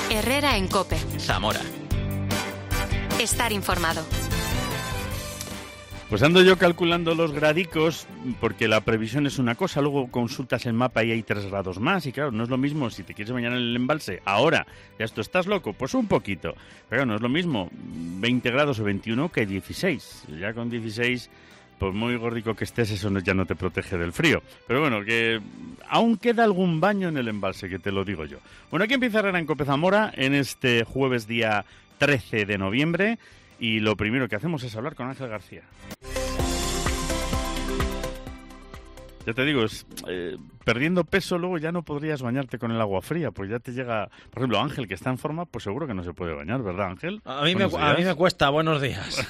Herrera en COPE. Zamora. Estar informado. Pues ando yo calculando los gradicos, porque la previsión es una cosa, luego consultas el mapa y hay 3 grados más, y claro, no es lo mismo si te quieres bañar en el embalse ahora, ya esto estás loco, pues un poquito, pero no es lo mismo 20 grados o 21 que 16, ya con 16, pues muy gordico que estés, eso ya no te protege del frío, pero bueno, que aún queda algún baño en el embalse, que te lo digo yo. Bueno, aquí empieza Herrera en COPE Zamora, en este jueves día 13 de noviembre, y lo primero que hacemos es hablar con Ángel García. Ya te digo, perdiendo peso luego ya no podrías bañarte con el agua fría, pues ya te llega... Por ejemplo, Ángel, que está en forma, pues seguro que no se puede bañar, ¿verdad, Ángel? A mí me cuesta, buenos días.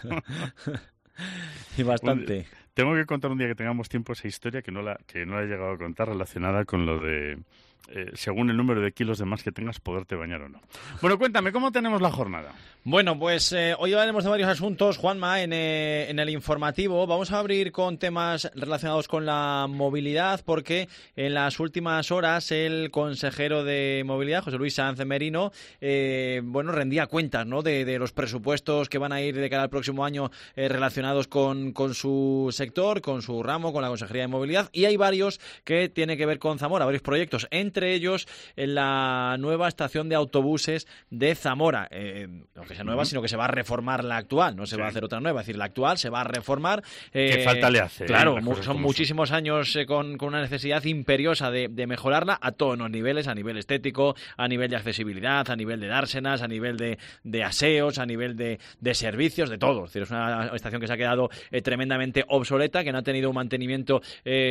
Y bastante. Tengo que contar un día que tengamos tiempo esa historia que no la he llegado a contar, relacionada con lo de... según el número de kilos de más que tengas, poderte bañar o no. Bueno, cuéntame, ¿cómo tenemos la jornada? Bueno, pues hoy hablaremos de varios asuntos, Juanma, en el informativo. Vamos a abrir con temas relacionados con la movilidad, porque en las últimas horas el consejero de Movilidad, José Luis Sanz Merino, rendía cuentas, ¿no?, de los presupuestos que van a ir de cara al próximo año relacionados con su sector, con su ramo, con la Consejería de Movilidad, y hay varios que tienen que ver con Zamora, varios proyectos, entre ellos en la nueva estación de autobuses de Zamora. No que sea nueva, sino que se va a reformar la actual, no se va a hacer otra nueva, es decir, la actual se va a reformar. ¿Qué falta le hace? Claro, son muchísimos años con una necesidad imperiosa de mejorarla a todos los niveles, a nivel estético, a nivel de accesibilidad, a nivel de dársenas, a nivel de aseos, a nivel de servicios, de todo. Es decir, es una estación que se ha quedado tremendamente obsoleta, que no ha tenido un mantenimiento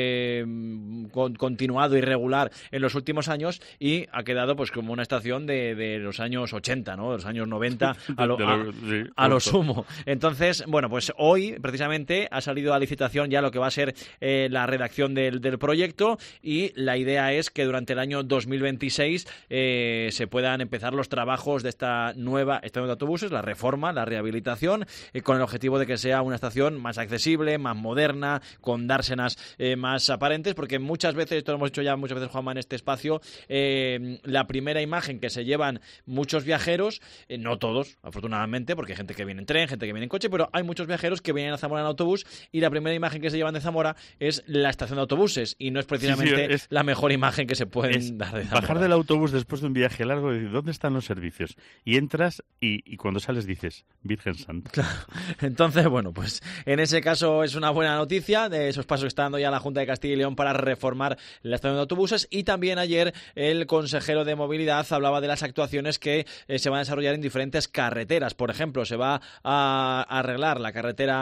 continuado y regular en los últimos años, y ha quedado pues como una estación de los años 80, ¿no?, de los años 90 a lo sumo. Entonces, bueno, pues hoy precisamente ha salido a licitación ya lo que va a ser la redacción del proyecto, y la idea es que durante el año 2026 se puedan empezar los trabajos de esta nueva estación de autobuses, la reforma, la rehabilitación, con el objetivo de que sea una estación más accesible, más moderna, con dársenas más aparentes, porque muchas veces, esto lo hemos dicho ya muchas veces, Juanma, en este espacio, la primera imagen que se llevan muchos viajeros, no todos, afortunadamente, porque hay gente que viene en tren, gente que viene en coche, pero hay muchos viajeros que vienen a Zamora en autobús, y la primera imagen que se llevan de Zamora es la estación de autobuses, y no es precisamente la mejor imagen que se pueden dar de Zamora. Bajar del autobús después de un viaje largo y decir, ¿dónde están los servicios? Y entras y cuando sales dices, Virgen Santa. Claro. Entonces, bueno, pues en ese caso es una buena noticia de esos pasos que está dando ya la Junta de Castilla y León para reformar la estación de autobuses. Y también ayer el consejero de Movilidad hablaba de las actuaciones que se van a desarrollar en diferentes carreteras. Por ejemplo, se va a arreglar la carretera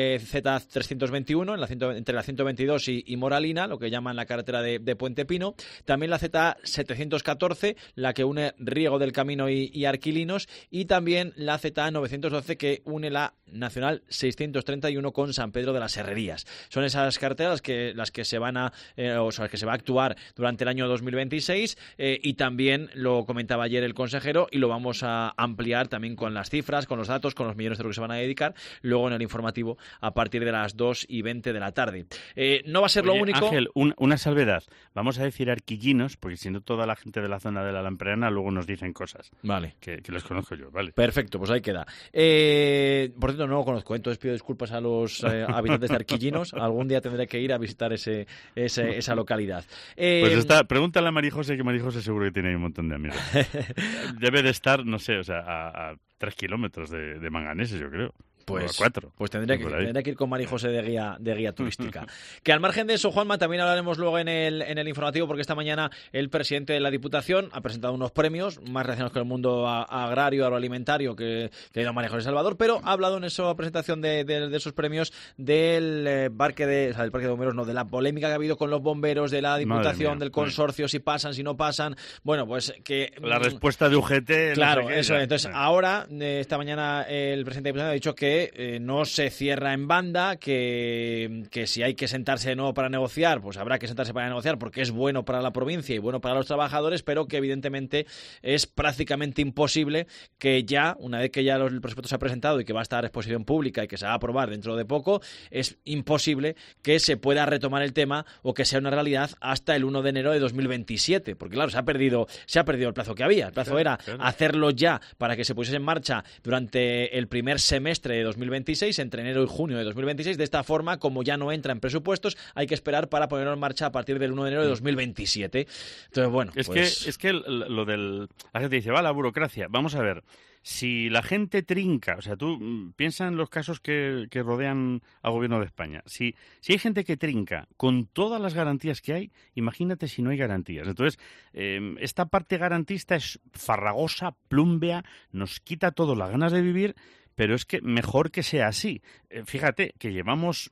Z321 entre la 122 y Moralina, lo que llaman la carretera de Puente Pino. También la Z714, la que une Riego del Camino y Arquilinos, y también la Z912, que une la Nacional 631 con San Pedro de las Herrerías. Son esas carreteras las que se van a las que se va a actuar durante el año 2026, y también lo comentaba ayer el consejero, y lo vamos a ampliar también con las cifras, con los datos, con los millones de euros que se van a dedicar luego en el informativo a partir de las 2:20 de la tarde. No va a ser lo único. Ángel, una salvedad. Vamos a decir arquillinos, porque si no toda la gente de la zona de la Lampreana luego nos dicen cosas. Vale. Que les conozco yo, vale. Perfecto, pues ahí queda. Por cierto, no lo conozco, entonces pido disculpas a los habitantes de Arquillinos. Algún día tendré que ir a visitar esa localidad. Pues pregúntale a María José, que María José seguro que tiene ahí un montón de amigos. Debe de estar, no sé, o sea, a 3 kilómetros de Manganeses, yo creo. Pues, 4. Pues tendré que ir con María José de guía turística. Que al margen de eso, Juanma, también hablaremos luego en el informativo, porque esta mañana el presidente de la Diputación ha presentado unos premios más relacionados con el mundo agrario, agroalimentario, que ha ido a María José Salvador, pero ha hablado en esa presentación de esos premios del parque de bomberos, no, de la polémica que ha habido con los bomberos, de la Diputación, del consorcio, si pasan, si no pasan. Bueno, pues que... La respuesta de UGT... Claro, no sé qué, eso. Entonces, ahora, esta mañana, el presidente de la Diputación ha dicho que que no se cierra en banda, que si hay que sentarse de nuevo para negociar, pues habrá que sentarse para negociar porque es bueno para la provincia y bueno para los trabajadores, pero que evidentemente es prácticamente imposible que ya, una vez que ya el presupuesto se ha presentado y que va a estar a exposición pública y que se va a aprobar dentro de poco, es imposible que se pueda retomar el tema o que sea una realidad hasta el 1 de enero de 2027, porque claro, se ha perdido el plazo que había. El plazo era hacerlo ya para que se pusiese en marcha durante el primer semestre de 2026, entre enero y junio de 2026. De esta forma, como ya no entra en presupuestos, hay que esperar para ponerlo en marcha a partir del 1 de enero de 2027. Entonces, bueno, es que lo del... La gente dice, va la burocracia. Vamos a ver. Si la gente trinca, o sea, tú piensa en los casos que rodean al gobierno de España. Si hay gente que trinca con todas las garantías que hay, imagínate si no hay garantías. Entonces, esta parte garantista es farragosa, plúmbea, nos quita todas las ganas de vivir, pero es que mejor que sea así. Fíjate que llevamos,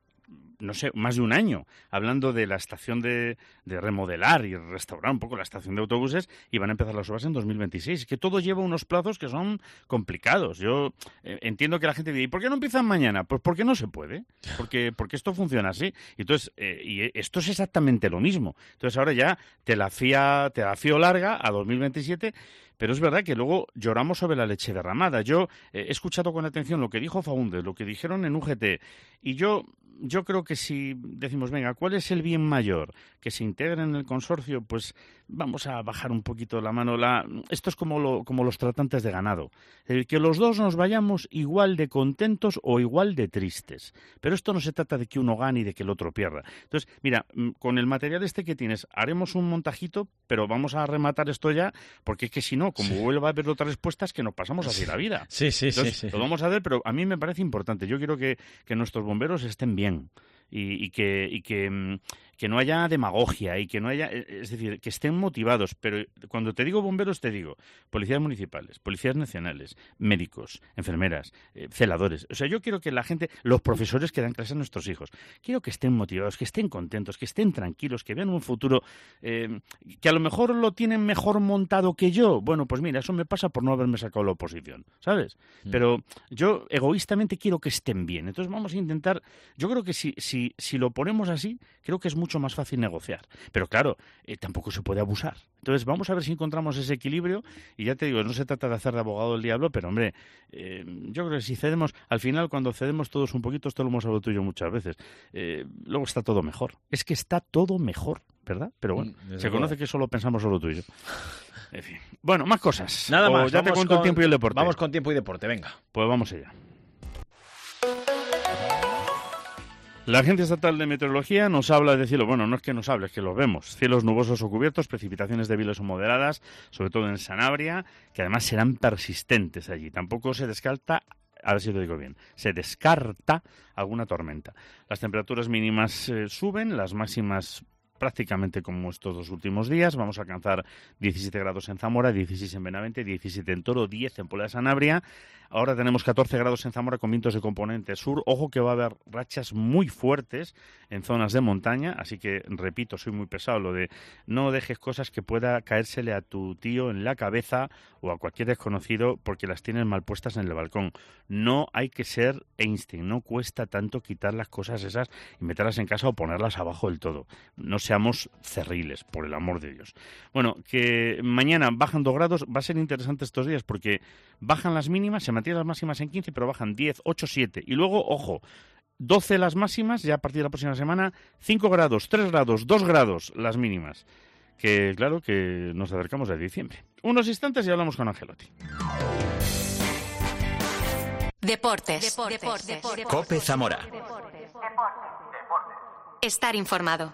no sé, más de un año hablando de la estación de remodelar y restaurar un poco la estación de autobuses y van a empezar las obras en 2026. Es que todo lleva unos plazos que son complicados. Yo entiendo que la gente dice, ¿y por qué no empiezan mañana? Pues porque no se puede, porque esto funciona así. Entonces, y esto es exactamente lo mismo. Entonces ahora ya te la fío larga a 2027. Pero es verdad que luego lloramos sobre la leche derramada. Yo he escuchado con atención lo que dijo Faúndez, lo que dijeron en UGT, y yo creo que si decimos, venga, ¿cuál es el bien mayor? Que se integren en el consorcio, pues vamos a bajar un poquito la mano. Esto es como los tratantes de ganado. Que los dos nos vayamos igual de contentos o igual de tristes. Pero esto no se trata de que uno gane y de que el otro pierda. Entonces, mira, con el material que tienes, haremos un montajito, pero vamos a rematar esto ya, porque es que si no, como vuelva a haber otras respuestas, que nos pasamos así la vida. Sí. Entonces, lo vamos a ver, pero a mí me parece importante. Yo quiero que nuestros bomberos estén bien y que no haya demagogia y que no haya, es decir, que estén motivados. Pero cuando te digo bomberos, te digo policías municipales, policías nacionales, médicos, enfermeras, celadores. O sea, yo quiero que la gente, los profesores que dan clases a nuestros hijos, quiero que estén motivados, que estén contentos, que estén tranquilos, que vean un futuro que a lo mejor lo tienen mejor montado que yo. Bueno, pues mira, eso me pasa por no haberme sacado la oposición, ¿sabes? Pero yo egoístamente quiero que estén bien. Entonces vamos a intentar, yo creo que si lo ponemos así, creo que es mucho más fácil negociar. Pero claro, tampoco se puede abusar. Entonces vamos a ver si encontramos ese equilibrio y ya te digo, no se trata de hacer de abogado del diablo, pero hombre, yo creo que si cedemos, al final cuando cedemos todos un poquito, esto lo hemos hablado tú y yo muchas veces, luego está todo mejor. Es que está todo mejor, ¿verdad? Pero bueno, se conoce que solo pensamos solo tú y yo. En fin. Bueno, más cosas. Nada más. Ya te cuento el tiempo y el deporte. Vamos con tiempo y deporte, venga. Pues vamos allá. La Agencia Estatal de Meteorología nos habla de cielo, bueno, no es que nos hable, es que los vemos. Cielos nubosos o cubiertos, precipitaciones débiles o moderadas, sobre todo en Sanabria, que además serán persistentes allí. Tampoco se descarta, a ver si lo digo bien, se descarta alguna tormenta. Las temperaturas mínimas suben, las máximas prácticamente como estos dos últimos días. Vamos a alcanzar 17 grados en Zamora, 16 en Benavente, 17 en Toro, 10 en Puebla de Sanabria. Ahora tenemos 14 grados en Zamora con vientos de componente sur. Ojo que va a haber rachas muy fuertes en zonas de montaña, así que, repito, soy muy pesado, lo de no dejes cosas que pueda caérsele a tu tío en la cabeza o a cualquier desconocido porque las tienes mal puestas en el balcón. No hay que ser Einstein, no cuesta tanto quitar las cosas esas y meterlas en casa o ponerlas abajo del todo. No seamos cerriles, por el amor de Dios. Bueno, que mañana bajan 2 grados, va a ser interesante estos días porque bajan las mínimas, se mantienen las máximas en 15, pero bajan 10, 8, 7. Y luego, ojo, 12 las máximas, ya a partir de la próxima semana, 5 grados, 3 grados, 2 grados las mínimas. Que claro que nos acercamos a diciembre. Unos instantes y hablamos con Angelotti. Deportes. COPE Zamora. Estar informado.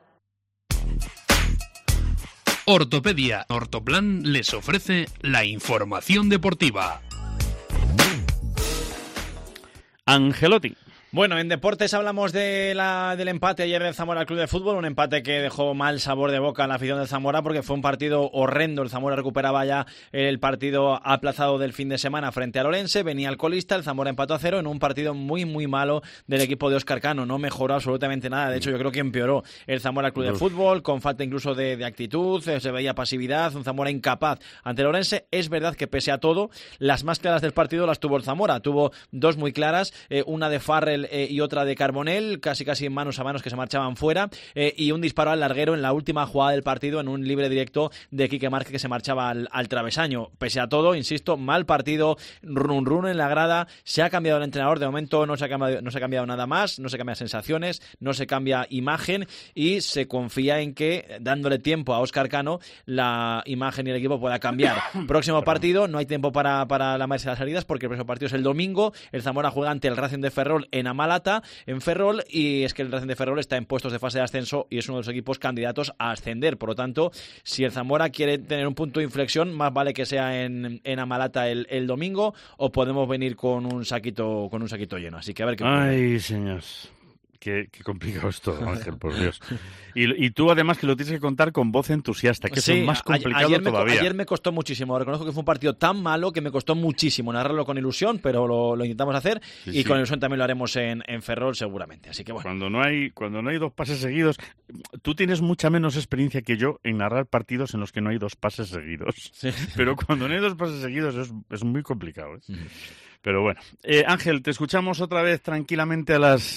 Ortopedia Ortoplan les ofrece la información deportiva. Angelotti. Bueno, en deportes hablamos del empate ayer del Zamora al Club de Fútbol, un empate que dejó mal sabor de boca a la afición del Zamora porque fue un partido horrendo. El Zamora recuperaba ya el partido aplazado del fin de semana frente al Orense, venía el colista, el Zamora empató a 0 en un partido muy muy malo del equipo de Óscar Cano, no mejoró absolutamente nada, de hecho yo creo que empeoró el Zamora al Club de Fútbol, con falta incluso de actitud, se veía pasividad, un Zamora incapaz ante el Orense. Es verdad que pese a todo, las más claras del partido las tuvo el Zamora, tuvo dos muy claras, una de Farrell y otra de Carbonell, casi manos a manos que se marchaban fuera, y un disparo al larguero en la última jugada del partido en un libre directo de Quique Márquez que se marchaba al travesaño. Pese a todo, insisto, mal partido, run en la grada, se ha cambiado el entrenador, de momento no se ha cambiado nada más, no se cambian sensaciones, no se cambia imagen y se confía en que dándole tiempo a Óscar Cano la imagen y el equipo pueda cambiar. Próximo partido, no hay tiempo para la marcha de las salidas porque el próximo partido es el domingo, el Zamora juega ante el Racing de Ferrol en Amalata, en Ferrol, y es que el Racing de Ferrol está en puestos de fase de ascenso y es uno de los equipos candidatos a ascender. Por lo tanto, si el Zamora quiere tener un punto de inflexión, más vale que sea en Amalata el domingo, o podemos venir con un saquito lleno. Así que a ver qué ocurre. Ay, señor. Qué complicado es todo, Ángel, por Dios. Y tú, además, que lo tienes que contar con voz entusiasta, que sí, es más complicado todavía. Ayer me costó muchísimo. Reconozco que fue un partido tan malo que me costó muchísimo narrarlo con ilusión, pero lo intentamos hacer y con ilusión también lo haremos en Ferrol seguramente. Así que bueno. Cuando no hay dos pases seguidos, tú tienes mucha menos experiencia que yo en narrar partidos en los que no hay dos pases seguidos. Sí. Pero cuando no hay dos pases seguidos es muy complicado, ¿eh? Pero bueno, Ángel, te escuchamos otra vez tranquilamente a las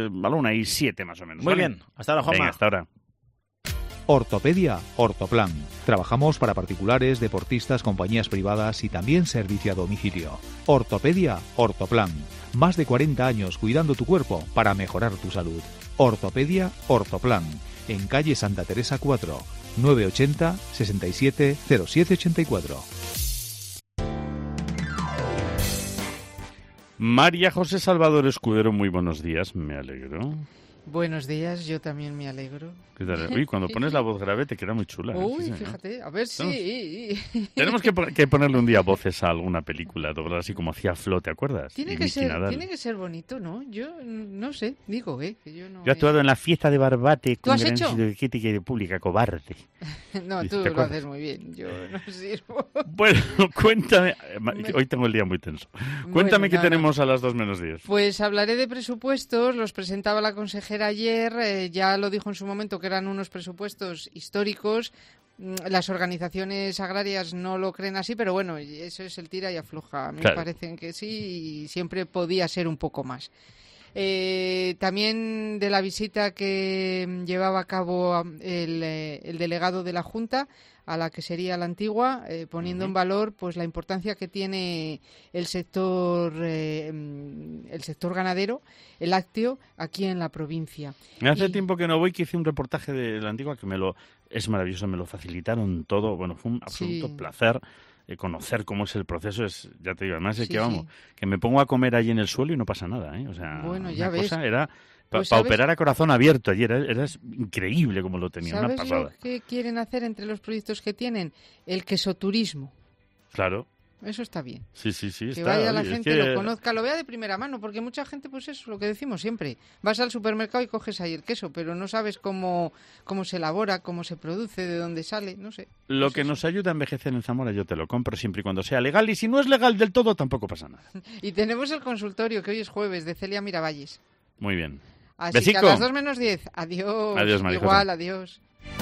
1:07 más o menos. Muy bien, hasta ahora, Juanma. Venga, hasta ahora. Ortopedia Ortoplan. Trabajamos para particulares, deportistas, compañías privadas y también servicio a domicilio. Ortopedia Ortoplan. Más de 40 años cuidando tu cuerpo para mejorar tu salud. Ortopedia Ortoplan. En calle Santa Teresa 4, 980 67 0784. María José Salvador Escudero, muy buenos días, me alegro. Buenos días, yo también me alegro. ¿Qué tal? Uy, cuando pones la voz grave te queda muy chula. Uy, ¿sí, fíjate, ¿no? A ver si... Tenemos que ponerle un día voces a alguna película, doblar así como hacía Flo, ¿te acuerdas? Tiene que ser bonito, ¿no? Yo no sé, digo, que yo no... Yo he actuado en la fiesta de Barbate con gran sentido de crítica y de pública, cobarde. No, tú lo haces muy bien, yo no sirvo. Bueno, cuéntame, hoy tengo el día muy tenso. Cuéntame qué tenemos a las 2:10. Pues hablaré de presupuestos, los presentaba la consejera ayer, ya lo dijo en su momento que eran unos presupuestos históricos. Las organizaciones agrarias no lo creen así, pero bueno, eso es el tira y afloja. A mí me parecen que sí y siempre podía ser un poco más. También de la visita que llevaba a cabo el delegado de la Junta a la que sería la antigua, poniendo en valor pues la importancia que tiene el sector ganadero, el lácteo, aquí en la provincia. Hace tiempo que no voy, que hice un reportaje de la antigua que es maravilloso, me lo facilitaron todo, bueno, fue un absoluto placer conocer cómo es el proceso, ya te digo, además es que me pongo a comer allí en el suelo y no pasa nada, ¿eh? O sea, bueno, ya una ves. Cosa era para operar a corazón abierto ayer, era increíble como lo tenían, ¿Sabes una pasada. lo que quieren hacer entre los proyectos que tienen? El quesoturismo. Claro. Eso está bien. Sí. Que vaya la gente, lo conozca, lo vea de primera mano, porque mucha gente, pues eso es lo que decimos siempre. Vas al supermercado y coges ahí el queso, pero no sabes cómo se elabora, cómo se produce, de dónde sale, no sé. Lo que nos ayuda a envejecer en Zamora yo te lo compro siempre y cuando sea legal, y si no es legal del todo tampoco pasa nada. Y tenemos el consultorio, que hoy es jueves, de Celia Miravalles. Muy bien. Así Besico. que a las 2:10. Adiós. Adiós, María José. Igual, adiós.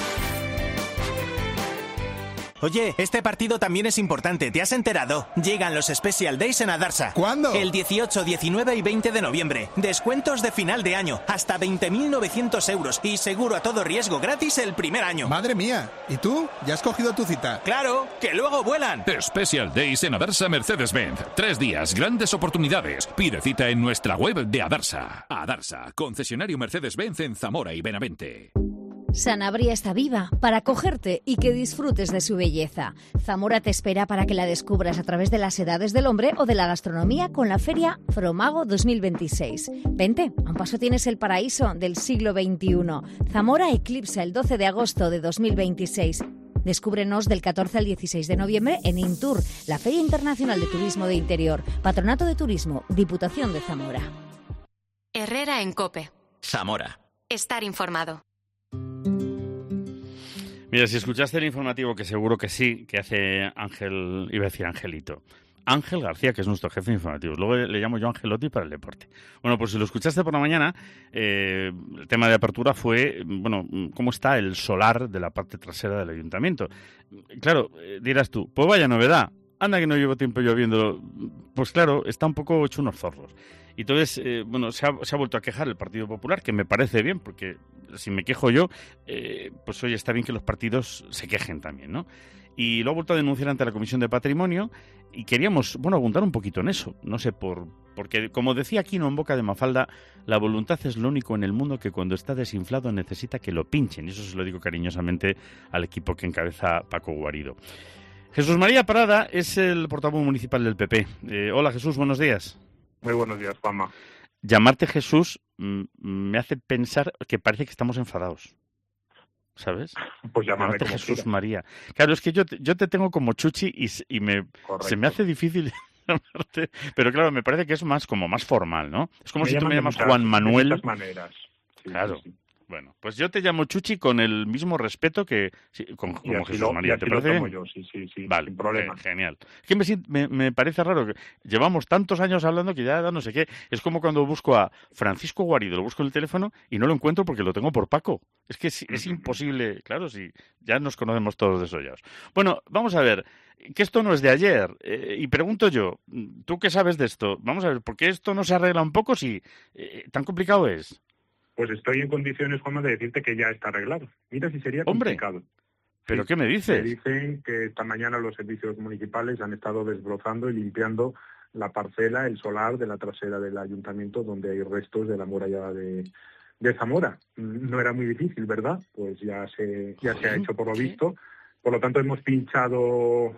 Oye, este partido también es importante, ¿te has enterado? Llegan los Special Days en Adarsa. ¿Cuándo? El 18, 19 y 20 de noviembre. Descuentos de final de año, hasta 20.900 euros y seguro a todo riesgo gratis el primer año. Madre mía, ¿y tú? ¿Ya has cogido tu cita? ¡Claro! ¡Que luego vuelan! Special Days en Adarsa Mercedes-Benz. 3 días, grandes oportunidades. Pide cita en nuestra web de Adarsa. Adarsa, concesionario Mercedes-Benz en Zamora y Benavente. Sanabria está viva para acogerte y que disfrutes de su belleza. Zamora te espera para que la descubras a través de las edades del hombre o de la gastronomía con la feria Fromago 2026. Vente, a un paso tienes el paraíso del siglo XXI. Zamora eclipsa el 12 de agosto de 2026. Descúbrenos del 14 al 16 de noviembre en Intur, la Feria Internacional de Turismo de Interior, Patronato de Turismo, Diputación de Zamora. Herrera en COPE. Zamora. Estar informado. Mira, si escuchaste el informativo, que seguro que sí, que hace Angelito. Ángel García, que es nuestro jefe de informativos. Luego le llamo yo Angelotti para el deporte. Bueno, pues si lo escuchaste por la mañana, el tema de apertura fue, cómo está el solar de la parte trasera del ayuntamiento. Claro, dirás tú, pues vaya novedad. Anda que no llevo tiempo yo viéndolo. Pues claro, está un poco hecho unos zorros. Y entonces, se ha vuelto a quejar el Partido Popular, que me parece bien, porque si me quejo yo, pues oye, está bien que los partidos se quejen también, ¿no? Y lo ha vuelto a denunciar ante la Comisión de Patrimonio y queríamos, abundar un poquito en eso. No sé, porque como decía Quino en boca de Mafalda, la voluntad es lo único en el mundo que cuando está desinflado necesita que lo pinchen. Y eso se lo digo cariñosamente al equipo que encabeza Paco Guarido. Jesús María Parada es el portavoz municipal del PP. Hola Jesús, buenos días. Muy buenos días, Juanma. Llamarte Jesús me hace pensar que parece que estamos enfadados. ¿Sabes? Pues llámate Jesús quieras. María. Claro, es que yo te tengo como Chuchi y se me hace difícil llamarte. Pero claro, me parece que es más formal, ¿no? Es como si tú me llamas Juan Manuel. De muchas maneras. Sí, claro. Sí. Bueno, pues yo te llamo Chuchi con el mismo respeto que como Jesús María. ¿Te parece bien? Yo, sí, vale, sin problema. Genial. Es que me parece raro que llevamos tantos años hablando que ya no sé qué. Es como cuando busco a Francisco Guarido, lo busco en el teléfono y no lo encuentro porque lo tengo por Paco. Es que es imposible, claro, si ya nos conocemos todos desollados. Bueno, vamos a ver, que esto no es de ayer. Y pregunto yo, ¿tú qué sabes de esto? Vamos a ver, ¿por qué esto no se arregla un poco si tan complicado es? Pues estoy en condiciones, Juanma, de decirte que ya está arreglado. Mira si sería complicado. ¿Pero qué me dices? Me dicen que esta mañana los servicios municipales han estado desbrozando y limpiando la parcela, el solar de la trasera del ayuntamiento donde hay restos de la muralla de Zamora. No era muy difícil, ¿verdad? Pues ya se ha hecho por lo visto. Por lo tanto, hemos pinchado,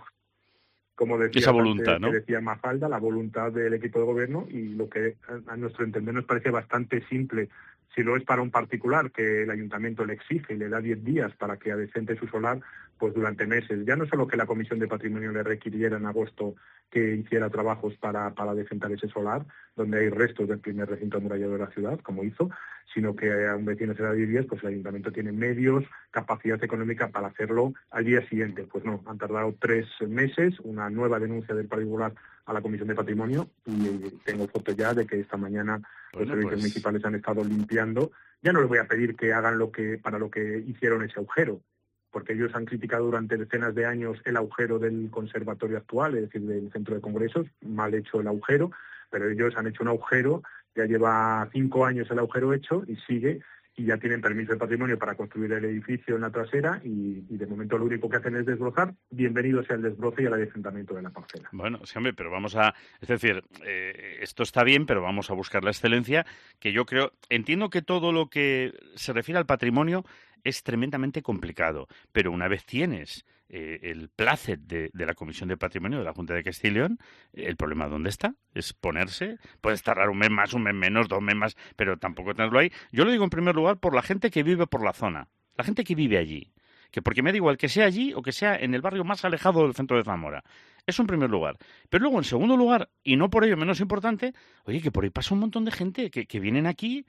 como decía, esa voluntad, ¿no? Que decía Mafalda, la voluntad del equipo de gobierno y lo que a nuestro entender nos parece bastante simple. Si lo es para un particular, que el ayuntamiento le exige y le da 10 días para que adecente su solar, pues durante meses. Ya no solo que la Comisión de Patrimonio le requiriera en agosto que hiciera trabajos para adecentar ese solar, donde hay restos del primer recinto amurallado de la ciudad, como hizo, sino que a un vecino se da 10 días, pues el ayuntamiento tiene medios, capacidad económica para hacerlo al día siguiente. Pues no, han tardado 3 meses, una nueva denuncia del particular a la Comisión de Patrimonio y tengo fotos ya de que esta mañana los servicios municipales han estado limpiando. Ya no les voy a pedir que hagan para lo que hicieron ese agujero, porque ellos han criticado durante decenas de años el agujero del conservatorio actual, es decir, del centro de congresos, mal hecho el agujero, pero ellos han hecho un agujero, ya lleva 5 años el agujero hecho y sigue, y ya tienen permiso de patrimonio para construir el edificio en la trasera y de momento lo único que hacen es desbrozar. Bienvenido sea el desbroce y el adecentamiento de la parcela. Bueno, sí, hombre, pero es decir, esto está bien, pero vamos a buscar la excelencia, que yo entiendo que todo lo que se refiere al patrimonio es tremendamente complicado, pero una vez tienes el placet de la Comisión de Patrimonio de la Junta de Castilla y León, el problema ¿dónde está? Es ponerse, puedes tardar un mes más, un mes menos, 2 meses más, pero tampoco tenerlo ahí. Yo lo digo en primer lugar por la gente que vive por la zona, la gente que vive allí, que porque me da igual que sea allí o que sea en el barrio más alejado del centro de Zamora. Eso en primer lugar. Pero luego, en segundo lugar, y no por ello menos importante, oye, que por ahí pasa un montón de gente que vienen aquí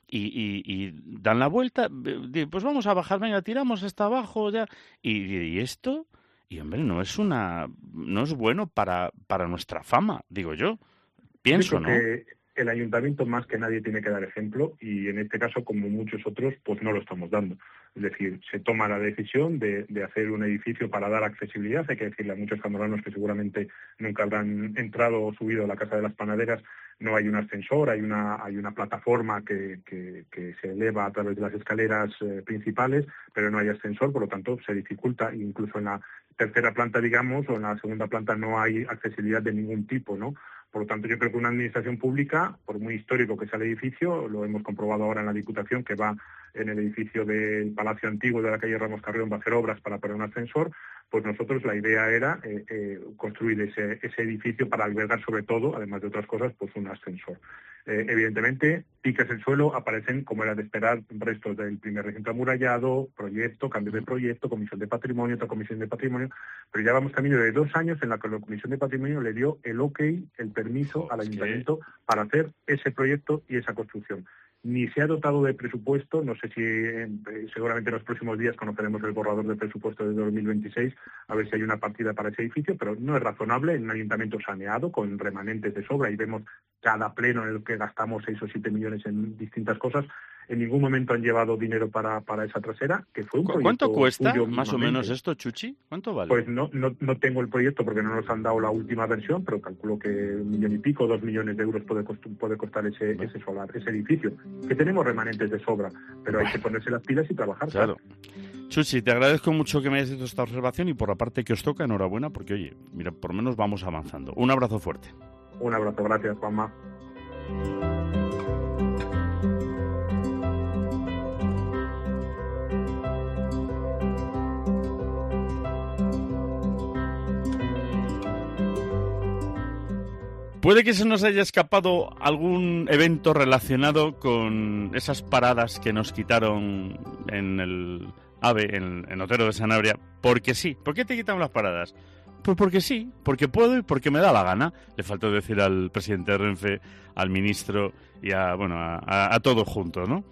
y dan la vuelta, pues vamos a bajar, venga, tiramos hasta abajo ya, y esto, y hombre, no es bueno para nuestra fama, digo yo, pienso, ¿no? Que el ayuntamiento más que nadie tiene que dar ejemplo y en este caso, como muchos otros, pues no lo estamos dando. Es decir, se toma la decisión de hacer un edificio para dar accesibilidad. Hay que decirle a muchos zamoranos que seguramente nunca habrán entrado o subido a la Casa de las Panaderas. No hay un ascensor, hay una plataforma que se eleva a través de las escaleras principales, pero no hay ascensor, por lo tanto se dificulta. Incluso en la tercera planta, digamos, o en la segunda planta no hay accesibilidad de ningún tipo, ¿no? Por lo tanto, yo creo que una administración pública, por muy histórico que sea el edificio, lo hemos comprobado ahora en la Diputación, que va en el edificio del Palacio Antiguo de la calle Ramos Carrión, va a hacer obras para poner un ascensor, pues nosotros la idea era construir ese edificio para albergar sobre todo, además de otras cosas, pues un ascensor. Evidentemente, piques en suelo, aparecen, como era de esperar, restos del primer recinto amurallado, proyecto, cambio de proyecto, comisión de patrimonio, otra comisión de patrimonio, pero ya vamos camino de 2 años en la que la comisión de patrimonio le dio el ok, el permiso al ayuntamiento para hacer ese proyecto y esa construcción. Ni se ha dotado de presupuesto, no sé si seguramente en los próximos días conoceremos el borrador de presupuesto de 2026, a ver si hay una partida para ese edificio, pero no es razonable en un ayuntamiento saneado, con remanentes de sobra, y vemos cada pleno en el que gastamos 6 o 7 millones en distintas cosas. En ningún momento han llevado dinero para esa trasera, que fue un proyecto. ¿Cuánto cuesta más o menos esto, Chuchi? ¿Cuánto vale? Pues no tengo el proyecto porque no nos han dado la última versión, pero calculo que 1 millón y pico, 2 millones de euros puede costar ese solar, ese edificio. Que tenemos remanentes de sobra, pero hay que ponerse las pilas y trabajar. Claro. Chuchi, te agradezco mucho que me hayas hecho esta observación y por la parte que os toca, enhorabuena, porque oye, mira, por lo menos vamos avanzando. Un abrazo fuerte. Un abrazo, gracias, Juanma. Puede que se nos haya escapado algún evento relacionado con esas paradas que nos quitaron en el AVE, en Otero de Sanabria, porque sí. ¿Por qué te quitamos las paradas? Pues porque sí, porque puedo y porque me da la gana. Le faltó decir al presidente de Renfe, al ministro y a todos juntos, ¿no?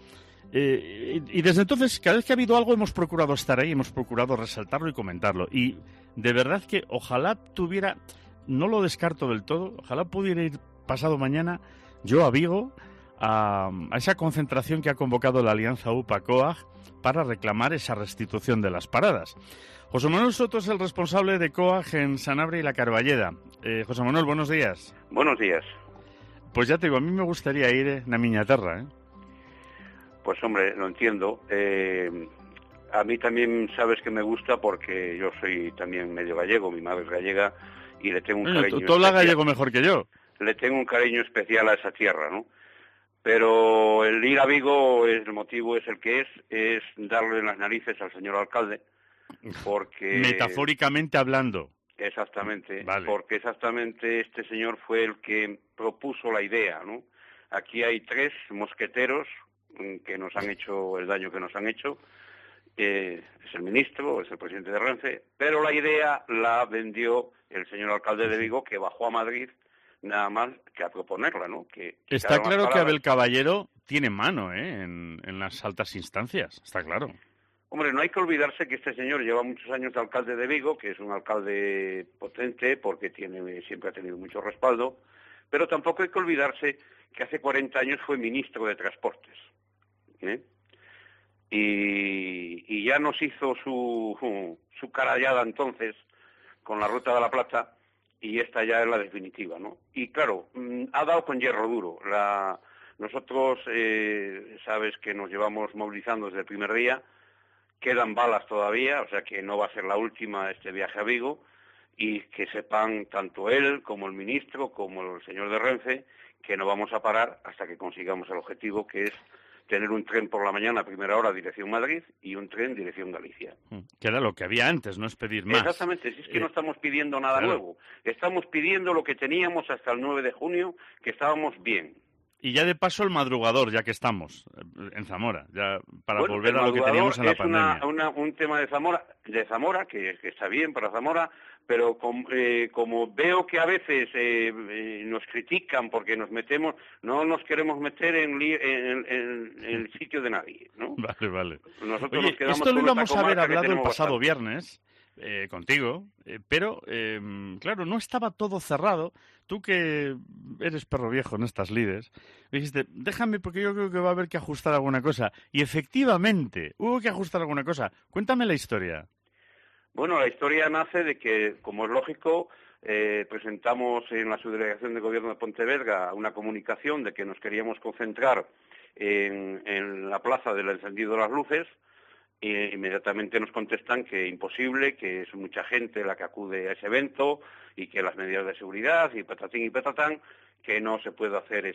Y desde entonces, cada vez que ha habido algo, hemos procurado estar ahí, hemos procurado resaltarlo y comentarlo. Y de verdad que ojalá tuviera... No lo descarto del todo. Ojalá pudiera ir pasado mañana yo a Vigo a esa concentración que ha convocado la Alianza UPA-COAG para reclamar esa restitución de las paradas. José Manuel Soto es el responsable de COAG en Sanabria y La Carballeda. José Manuel, buenos días. Buenos días. Pues ya te digo, a mí me gustaría ir a miña terra, Pues hombre, lo entiendo. A mí también sabes que me gusta porque yo soy también medio gallego, mi madre es gallega, y le tengo un cariño tú hablas gallego mejor que yo. Le tengo un cariño especial a esa tierra, ¿no? Pero el ir a Vigo, el motivo es el que es darle las narices al señor alcalde, porque... Metafóricamente hablando. Exactamente, vale. Porque exactamente este señor fue el que propuso la idea, ¿no? Aquí hay 3 mosqueteros que nos han hecho el daño que nos han hecho. Es el ministro, es el presidente de Renfe, pero la idea la vendió el señor alcalde de Vigo, que bajó a Madrid nada más que a proponerla, ¿no? Está claro que Abel Caballero tiene mano en las altas instancias, está claro. Hombre, no hay que olvidarse que este señor lleva muchos años de alcalde de Vigo, que es un alcalde potente porque siempre ha tenido mucho respaldo, pero tampoco hay que olvidarse que hace 40 años fue ministro de Transportes, Y ya nos hizo su carallada entonces con la Ruta de la Plata, y esta ya es la definitiva, ¿no? Y claro, ha dado con hierro duro. Nosotros, sabes que nos llevamos movilizando desde el primer día, quedan balas todavía, o sea que no va a ser la última este viaje a Vigo, y que sepan tanto él como el ministro, como el señor de Renfe, que no vamos a parar hasta que consigamos el objetivo, que es tener un tren por la mañana a primera hora dirección Madrid y un tren dirección Galicia. Que era lo que había antes, no es pedir más. Exactamente, si es que no estamos pidiendo nada nuevo. Estamos pidiendo lo que teníamos hasta el 9 de junio, que estábamos bien. Y ya de paso el madrugador, ya que estamos en Zamora, ya para volver a lo que teníamos en la pandemia. Es un tema de Zamora que está bien para Zamora, pero como veo que a veces nos critican porque no nos queremos meter en el sitio de nadie, ¿no? Vale. Nosotros Oye, nos quedamos esto lo con íbamos a haber hablado el pasado bastante. viernes contigo, pero claro, no estaba todo cerrado. Tú que eres perro viejo en estas lides, me dijiste, déjame porque yo creo que va a haber que ajustar alguna cosa. Y efectivamente, hubo que ajustar alguna cosa. Cuéntame la historia. Bueno, la historia nace de que, como es lógico, presentamos en la subdelegación de gobierno de Pontevedra una comunicación de que nos queríamos concentrar en la plaza del encendido de las luces, e inmediatamente nos contestan que imposible, que es mucha gente la que acude a ese evento y que las medidas de seguridad y patatín y patatán, que no se puede hacer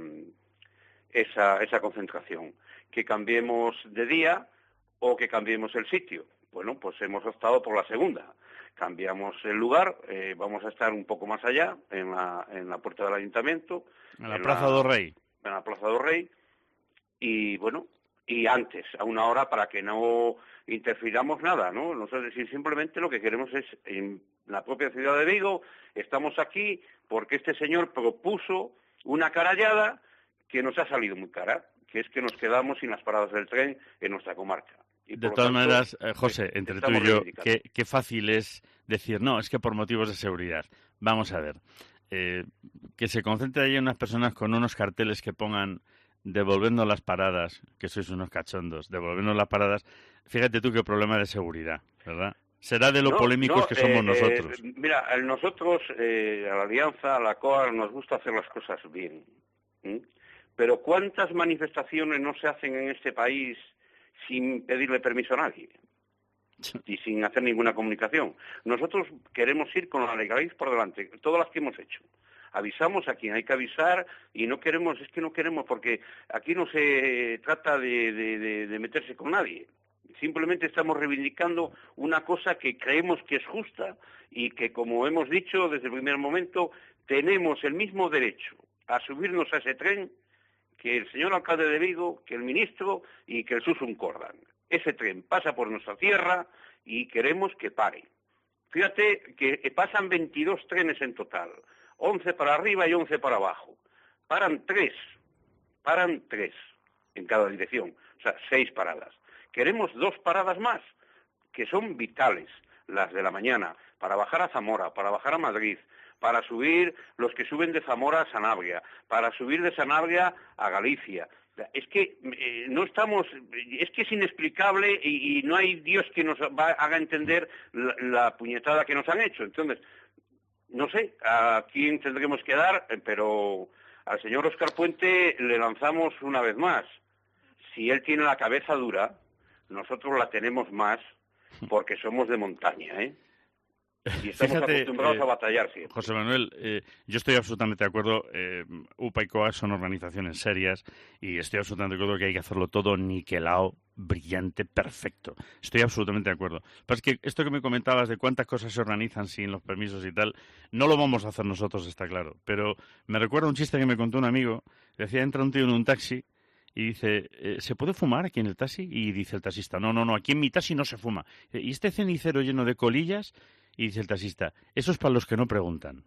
esa concentración, que cambiemos de día o que cambiemos el sitio. Bueno, pues hemos optado por la segunda. cambiamos el lugar, vamos a estar un poco más allá, en la puerta del Ayuntamiento. En la Plaza do Rei. En la Plaza do Rei. Y bueno, y antes, a una hora, para que no interfiramos nada, ¿no? Nosotros simplemente lo que queremos es, en la propia ciudad de Vigo, estamos aquí porque este señor propuso una carallada que nos ha salido muy cara, que es que nos quedamos sin las paradas del tren en nuestra comarca. Y de todas maneras, José, entre tú y yo, qué fácil es decir, no, es que por motivos de seguridad. Vamos a ver, que se concentre ahí unas personas con unos carteles que pongan devolvernos las paradas, que sois unos cachondos, devolvernos las paradas. Fíjate tú qué problema de seguridad, ¿verdad? Será de lo polémicos que somos nosotros. Mira, nosotros, a la Alianza, a la COAR, nos gusta hacer las cosas bien. Pero ¿cuántas manifestaciones no se hacen en este país sin pedirle permiso a nadie? Y sin hacer ninguna comunicación. Nosotros queremos ir con la legalidad por delante, todas las que hemos hecho. Avisamos a quien hay que avisar y no queremos, porque aquí no se trata de meterse con nadie. Simplemente estamos reivindicando una cosa que creemos que es justa y que, como hemos dicho desde el primer momento, tenemos el mismo derecho a subirnos a ese tren que el señor alcalde de Vigo, que el ministro y que el Susun Cordan. Ese tren pasa por nuestra tierra y queremos que pare. Fíjate que pasan 22 trenes en total, 11 para arriba y 11 para abajo. Paran tres en cada dirección, o sea, 6 paradas. Queremos 2 paradas más, que son vitales, las de la mañana, para bajar a Zamora, para bajar a Madrid, para subir los que suben de Zamora a Sanabria, para subir de Sanabria a Galicia. Es que no estamos, es que es inexplicable y no hay Dios que nos haga entender la puñetada que nos han hecho. Entonces, no sé a quién tendremos que dar, pero al señor Óscar Puente le lanzamos una vez más. Si él tiene la cabeza dura, nosotros la tenemos más porque somos de montaña, ¿eh? Y estamos acostumbrados a batallar siempre. José Manuel, yo estoy absolutamente de acuerdo. UPA y COAG son organizaciones serias y estoy absolutamente de acuerdo que hay que hacerlo todo niquelado, brillante, perfecto. Estoy absolutamente de acuerdo. Pero es que esto que me comentabas de cuántas cosas se organizan sin los permisos y tal, no lo vamos a hacer nosotros, está claro. Pero me recuerda un chiste que me contó un amigo. Decía, entra un tío en un taxi y dice, ¿se puede fumar aquí en el taxi? Y dice el taxista, no, aquí en mi taxi no se fuma. ¿Y este cenicero lleno de colillas? Y dice el taxista, eso es para los que no preguntan.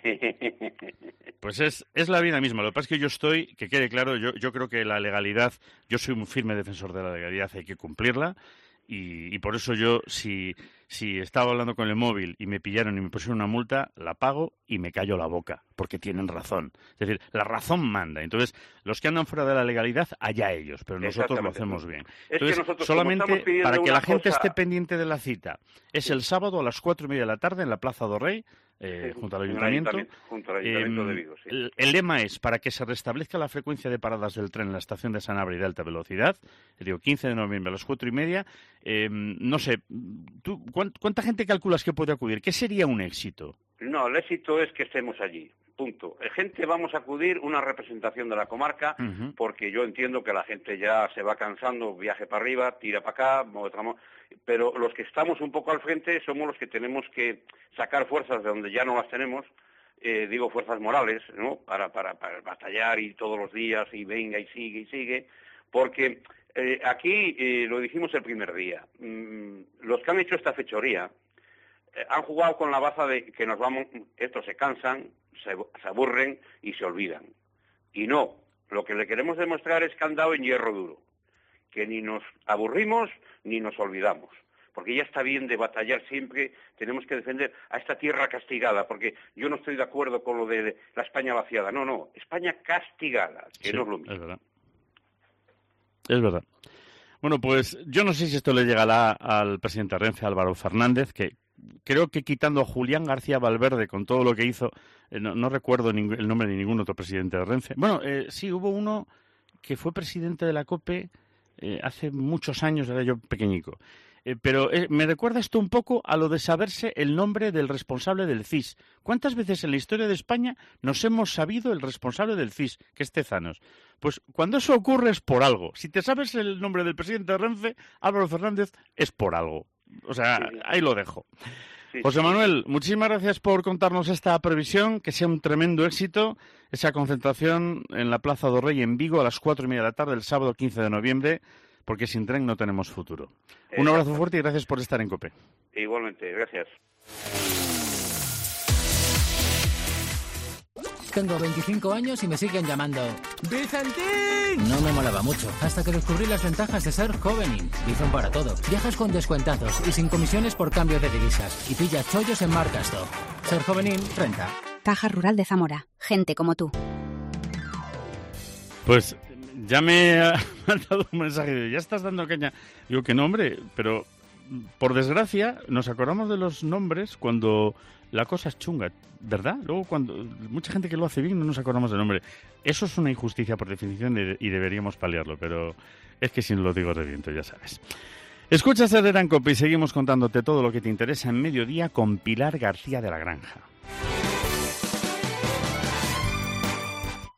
Pues es la vida misma. Lo que pasa es que que quede claro, yo creo que la legalidad, yo soy un firme defensor de la legalidad, hay que cumplirla. Y por eso yo, si estaba hablando con el móvil y me pillaron y me pusieron una multa, la pago y me callo la boca, porque tienen razón. Es decir, la razón manda. Entonces, los que andan fuera de la legalidad, allá ellos, pero nosotros lo hacemos bien. Entonces, solamente para que la gente esté pendiente de la cita, es el sábado a las 4:30 de la tarde en la Plaza do Rei, junto al Ayuntamiento. Junto al Ayuntamiento de Vigo, sí. El lema es para que se restablezca la frecuencia de paradas del tren en la estación de Sanabria y de alta velocidad. Digo, 15 de noviembre a las 4:30. No sé, ¿tú cuánta gente calculas que puede acudir? ¿Qué sería un éxito? No, el éxito es que estemos allí. Punto. Gente vamos a acudir, una representación de la comarca, porque yo entiendo que la gente ya se va cansando, viaje para arriba, tira para acá, pero los que estamos un poco al frente somos los que tenemos que sacar fuerzas de donde ya no las tenemos, digo fuerzas morales, ¿no? Para batallar y todos los días y venga y sigue, porque aquí lo dijimos el primer día, los que han hecho esta fechoría han jugado con la baza de que nos vamos, estos se cansan, se aburren y se olvidan. Y no, lo que le queremos demostrar es que han dado en hierro duro, que ni nos aburrimos ni nos olvidamos, porque ya está bien de batallar siempre, tenemos que defender a esta tierra castigada, porque yo no estoy de acuerdo con lo de la España vaciada, no, España castigada, que no es lo mismo. Es verdad. Bueno, pues yo no sé si esto le llegará al presidente Renfe, Álvaro Fernández, que creo que quitando a Julián García Valverde con todo lo que hizo, no recuerdo el nombre de ningún otro presidente de Renfe. Bueno, sí, hubo uno que fue presidente de la COPE hace muchos años, era yo pequeñico. Pero me recuerda esto un poco a lo de saberse el nombre del responsable del CIS. ¿Cuántas veces en la historia de España nos hemos sabido el responsable del CIS, que es Tezanos? Pues cuando eso ocurre es por algo. Si te sabes el nombre del presidente de Renfe, Álvaro Fernández, es por algo. O sea, ahí lo dejo. José Manuel, muchísimas gracias por contarnos esta previsión, que sea un tremendo éxito, esa concentración en la Plaza do Rey en Vigo a las 4:30 de la tarde, el sábado 15 de noviembre, porque sin tren no tenemos futuro. Un abrazo fuerte y gracias por estar en COPE. Igualmente, gracias. Tengo 25 años y me siguen llamando ¡Vicentín! No me molaba mucho, hasta que descubrí las ventajas de ser Jovenin. Bizum para todo. Viajas con descuentazos y sin comisiones por cambio de divisas. Y pillas chollos en Marcasto. Ser Jovenin renta. Caja Rural de Zamora. Gente como tú. Pues ya me ha mandado un mensaje de ya estás dando caña. Digo que no, hombre, pero por desgracia nos acordamos de los nombres cuando la cosa es chunga, ¿verdad? Luego cuando mucha gente que lo hace bien no nos acordamos del nombre. Eso es una injusticia por definición y deberíamos paliarlo, pero es que si no lo digo reviento, ya sabes. Escuchas Herrera en COPE y seguimos contándote todo lo que te interesa en Mediodía con Pilar García de la Granja.